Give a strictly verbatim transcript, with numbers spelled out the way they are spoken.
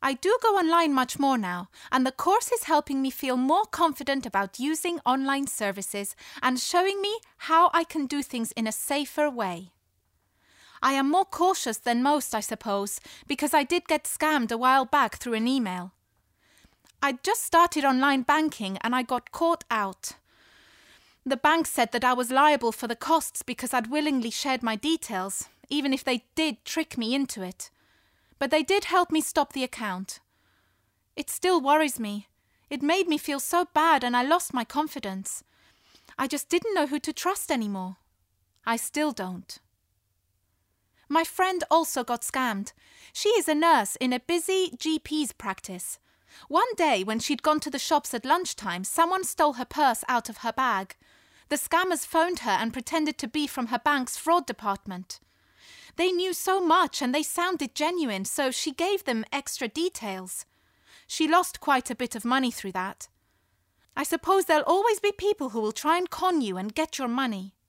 I do go online much more now, and the course is helping me feel more confident about using online services and showing me how I can do things in a safer way. I am more cautious than most, I suppose, because I did get scammed a while back through an email. I'd just started online banking and I got caught out. The bank said that I was liable for the costs because I'd willingly shared my details, even if they did trick me into it. But they did help me stop the account. It still worries me. It made me feel so bad and I lost my confidence. I just didn't know who to trust anymore. I still don't. My friend also got scammed. She is a nurse in a busy G P's practice. One day when she'd gone to the shops at lunchtime, someone stole her purse out of her bag. The scammers phoned her and pretended to be from her bank's fraud department. They knew so much and they sounded genuine, so she gave them extra details. She lost quite a bit of money through that. I suppose there'll always be people who will try and con you and get your money.